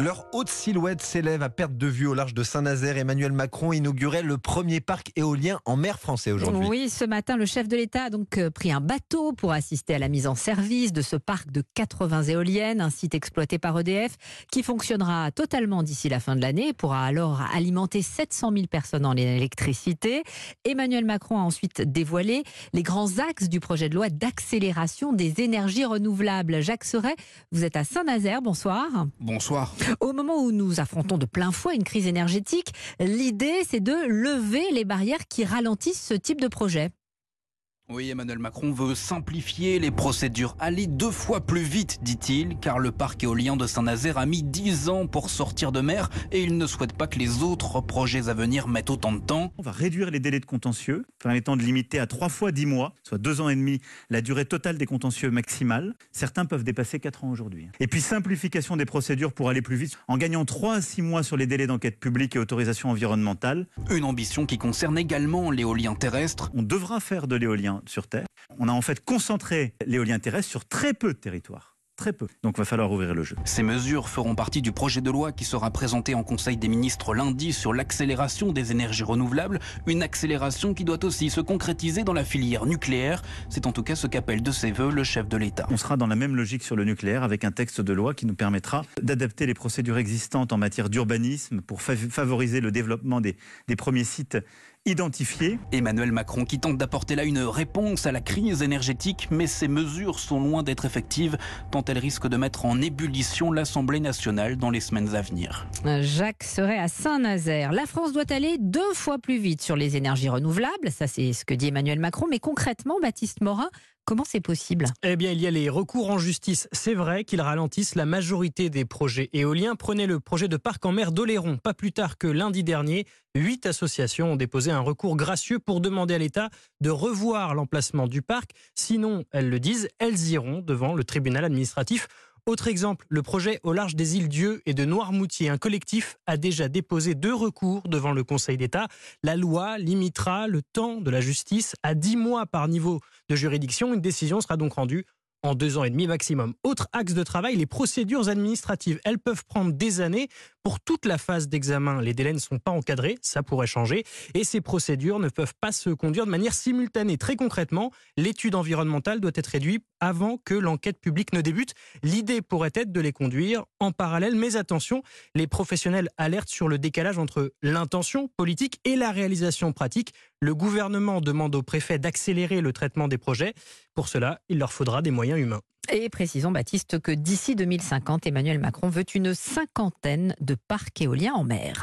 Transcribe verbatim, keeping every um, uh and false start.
Leur haute silhouette s'élève à perte de vue au large de Saint-Nazaire. Emmanuel Macron inaugurait le premier parc éolien en mer français aujourd'hui. Oui, ce matin, le chef de l'État a donc pris un bateau pour assister à la mise en service de ce parc de quatre-vingts éoliennes, un site exploité par E D F qui fonctionnera totalement d'ici la fin de l'année et pourra alors alimenter sept cent mille personnes en électricité. Emmanuel Macron a ensuite dévoilé les grands axes du projet de loi d'accélération des énergies renouvelables. Jacques Serret, vous êtes à Saint-Nazaire, bonsoir. Bonsoir. Au moment où nous affrontons de plein fouet une crise énergétique, l'idée c'est de lever les barrières qui ralentissent ce type de projet. Oui, Emmanuel Macron veut simplifier les procédures, aller deux fois plus vite, dit-il, car le parc éolien de Saint-Nazaire a mis dix ans pour sortir de mer et il ne souhaite pas que les autres projets à venir mettent autant de temps. On va réduire les délais de contentieux, permettant de limiter à trois fois dix mois, soit deux ans et demi, la durée totale des contentieux maximale. Certains peuvent dépasser quatre ans aujourd'hui. Et puis simplification des procédures pour aller plus vite, en gagnant trois à six mois sur les délais d'enquête publique et autorisation environnementale. Une ambition qui concerne également l'éolien terrestre. On devra faire de l'éolien sur Terre. On a en fait concentré l'éolien terrestre sur très peu de territoires. Très peu. Donc il va falloir ouvrir le jeu. Ces mesures feront partie du projet de loi qui sera présenté en Conseil des ministres lundi sur l'accélération des énergies renouvelables. Une accélération qui doit aussi se concrétiser dans la filière nucléaire. C'est en tout cas ce qu'appelle de ses voeux le chef de l'État. On sera dans la même logique sur le nucléaire avec un texte de loi qui nous permettra d'adapter les procédures existantes en matière d'urbanisme pour favoriser le développement des, des premiers sites identifiés. Emmanuel Macron qui tente d'apporter là une réponse à la crise énergétique, mais ces mesures sont loin d'être effectives, tant elles risquent de mettre en ébullition l'Assemblée nationale dans les semaines à venir. Jacques Serret à Saint-Nazaire. La France doit aller deux fois plus vite sur les énergies renouvelables, ça c'est ce que dit Emmanuel Macron, mais concrètement, Baptiste Morin, comment c'est possible ? Eh bien, il y a les recours en justice. C'est vrai qu'ils ralentissent la majorité des projets éoliens. Prenez le projet de parc en mer d'Oléron. Pas plus tard que lundi dernier, huit associations ont déposé un recours gracieux pour demander à l'État de revoir l'emplacement du parc. Sinon, elles le disent, elles iront devant le tribunal administratif. Autre exemple, le projet au large des îles Dieu et de Noirmoutier. Un collectif a déjà déposé deux recours devant le Conseil d'État. La loi limitera le temps de la justice à dix mois par niveau de juridiction. Une décision sera donc rendue en deux ans et demi maximum. Autre axe de travail, les procédures administratives. Elles peuvent prendre des années. Pour toute la phase d'examen, les délais ne sont pas encadrés, ça pourrait changer. Et ces procédures ne peuvent pas se conduire de manière simultanée. Très concrètement, l'étude environnementale doit être réduite avant que l'enquête publique ne débute. L'idée pourrait être de les conduire en parallèle. Mais attention, les professionnels alertent sur le décalage entre l'intention politique et la réalisation pratique. Le gouvernement demande aux préfets d'accélérer le traitement des projets. Pour cela, il leur faudra des moyens humains. Et précisons, Baptiste, que d'ici deux mille cinquante, Emmanuel Macron veut une cinquantaine de parcs éoliens en mer.